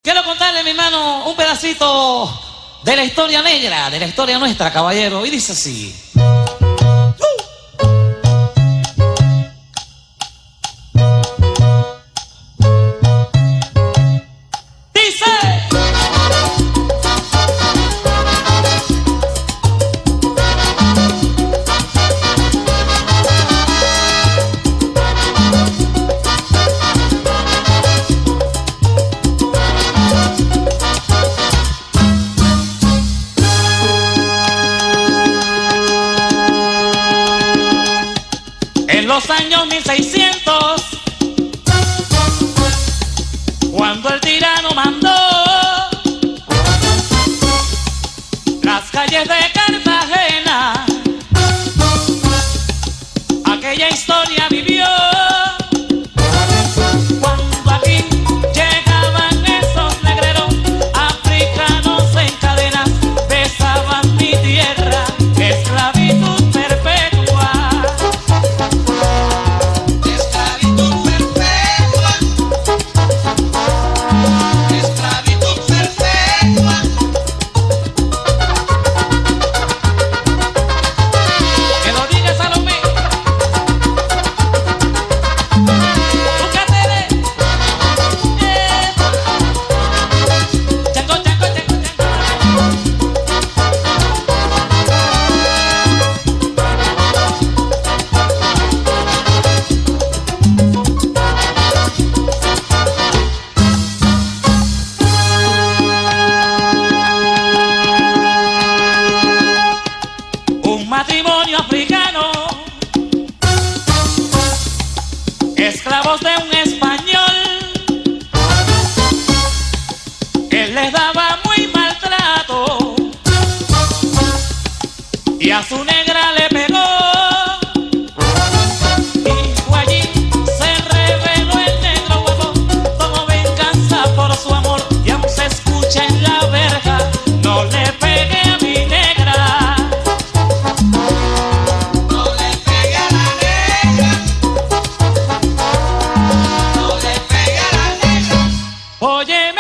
Quiero contarle, mi hermano, un pedacito de la historia negra, de la historia nuestra, caballero. Y dice así. En los años 1600, cuando el tirano mandó las calles de Cartagena, aquella historia vivió. Cuando aquí llegaban esos negreros africanos en cadenas, besaban mi tierra, esclavitud perpetua. Matrimonio africano, esclavos de un español, él les daba muy maltrato y a su negra le pegó. Y fue allí, se reveló el negro guapo, como venganza por su amor, y aún se escucha en la verja: no le pegué a mi negra. Oye,